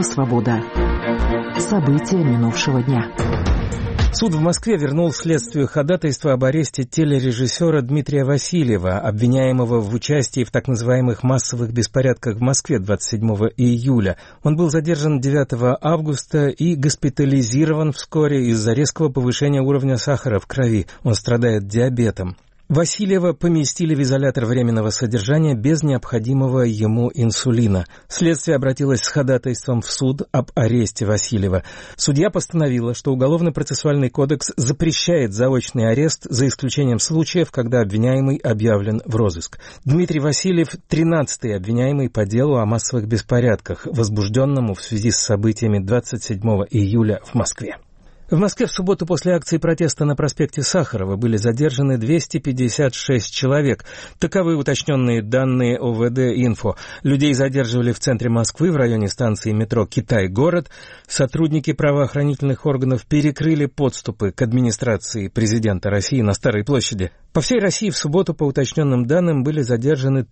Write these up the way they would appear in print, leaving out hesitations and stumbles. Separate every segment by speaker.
Speaker 1: Радио «Свобода». События минувшего дня.
Speaker 2: Суд в Москве вернул следствию ходатайство об аресте телережиссера Дмитрия Васильева, обвиняемого в участии в так называемых массовых беспорядках в Москве 27 июля. Он был задержан 9 августа и госпитализирован вскоре из-за резкого повышения уровня сахара в крови. Он страдает диабетом. Васильева поместили в изолятор временного содержания без необходимого ему инсулина. Следствие обратилось с ходатайством в суд об аресте Васильева. Судья постановила, что Уголовно-процессуальный кодекс запрещает заочный арест за исключением случаев, когда обвиняемый объявлен в розыск. Дмитрий Васильев – 13-й обвиняемый по делу о массовых беспорядках, возбужденному в связи с событиями 27 июля в Москве. В Москве в субботу после акции протеста на проспекте Сахарова были задержаны 256 человек. Таковы уточненные данные ОВД-Инфо. Людей задерживали в центре Москвы, в районе станции метро «Китай-город». Сотрудники правоохранительных органов перекрыли подступы к администрации президента России на Старой площади. По всей России в субботу, по уточненным данным, были задержаны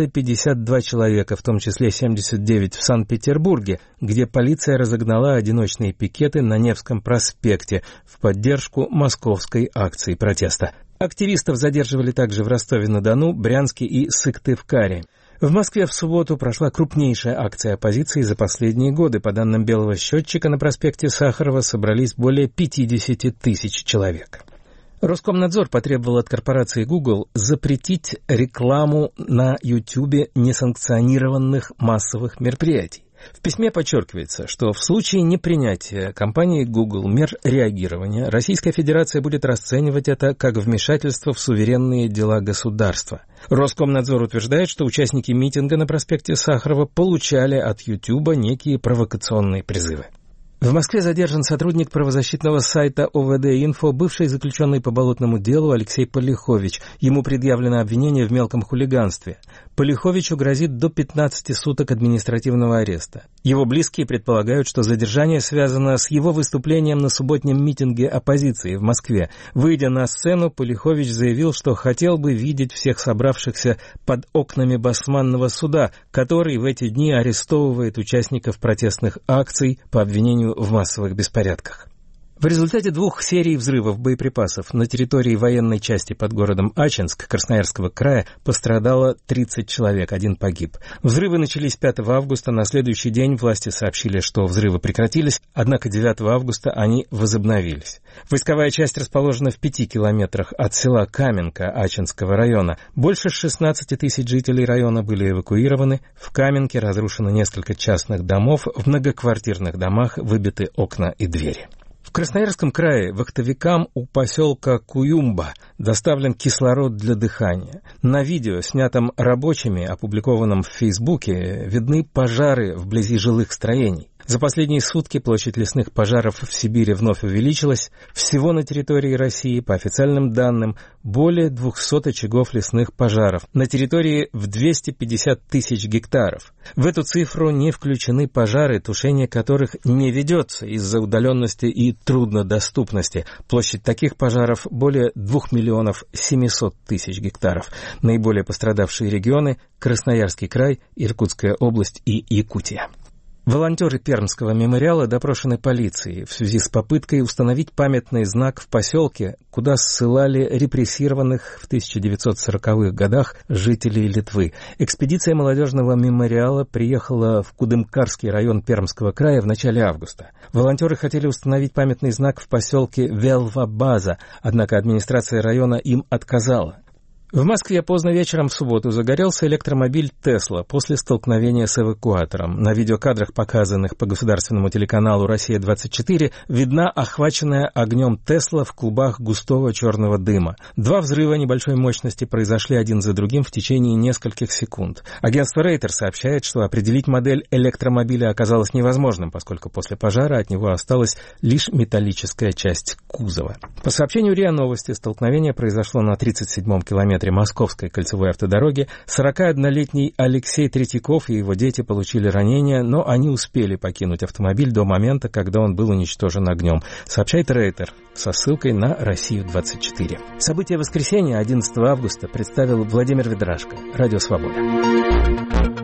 Speaker 2: 352 человека, в том числе 79 в Санкт-Петербурге, где полиция разогнала одиночные пикеты на Невском проспекте в поддержку московской акции протеста. Активистов задерживали также в Ростове-на-Дону, Брянске и Сыктывкаре. В Москве в субботу прошла крупнейшая акция оппозиции за последние годы. По данным белого счетчика, на проспекте Сахарова собрались более 50 тысяч человек. Роскомнадзор потребовал от корпорации Google запретить рекламу на YouTube несанкционированных массовых мероприятий. В письме подчеркивается, что в случае непринятия компанией Google мер реагирования Российская Федерация будет расценивать это как вмешательство в суверенные дела государства. Роскомнадзор утверждает, что участники митинга на проспекте Сахарова получали от YouTube некие провокационные призывы. В Москве задержан сотрудник правозащитного сайта ОВД-Инфо, бывший заключенный по болотному делу Алексей Полихович. Ему предъявлено обвинение в мелком хулиганстве. Полиховичу грозит до 15 суток административного ареста. Его близкие предполагают, что задержание связано с его выступлением на субботнем митинге оппозиции в Москве. Выйдя на сцену, Полихович заявил, что хотел бы видеть всех собравшихся под окнами Басманного суда, который в эти дни арестовывает участников протестных акций по обвинению в массовых беспорядках. В результате 2 серий взрывов боеприпасов на территории военной части под городом Ачинск Красноярского края пострадало 30 человек, 1 погиб. Взрывы начались 5 августа, на следующий день власти сообщили, что взрывы прекратились, однако 9 августа они возобновились. Войсковая часть расположена в 5 километрах от села Каменка Ачинского района. Больше 16 тысяч жителей района были эвакуированы. В Каменке разрушено несколько частных домов, в многоквартирных домах выбиты окна и двери. В Красноярском крае вахтовикам у поселка Куюмба доставлен кислород для дыхания. На видео, снятом рабочими, опубликованном в Фейсбуке, видны пожары вблизи жилых строений. За последние сутки площадь лесных пожаров в Сибири вновь увеличилась. Всего на территории России, по официальным данным, более 200 очагов лесных пожаров на территории в 250 тысяч гектаров. В эту цифру не включены пожары, тушение которых не ведется из-за удаленности и труднодоступности. Площадь таких пожаров более 2 миллионов 700 тысяч гектаров. Наиболее пострадавшие регионы – Красноярский край, Иркутская область и Якутия. Волонтеры Пермского мемориала допрошены полицией в связи с попыткой установить памятный знак в поселке, куда ссылали репрессированных в 1940-х годах жителей Литвы. Экспедиция молодежного мемориала приехала в Кудымкарский район Пермского края в начале августа. Волонтеры хотели установить памятный знак в поселке Велва-База, однако администрация района им отказала. В Москве поздно вечером в субботу загорелся электромобиль «Тесла» после столкновения с эвакуатором. На видеокадрах, показанных по государственному телеканалу «Россия-24», видна охваченная огнем «Тесла» в клубах густого черного дыма. 2 взрыва небольшой мощности произошли один за другим в течение нескольких секунд. Агентство Рейтер сообщает, что определить модель электромобиля оказалось невозможным, поскольку после пожара от него осталась лишь металлическая часть кузова. По сообщению РИА Новости, столкновение произошло на 37-м километре Московской кольцевой автодороги. 41-летний Алексей Третьяков и его дети получили ранения, но они успели покинуть автомобиль до момента, когда он был уничтожен огнем, сообщает Рейтер со ссылкой на Россию-24. События воскресенья 11 августа представил Владимир Ведрашко. Радио «Свобода».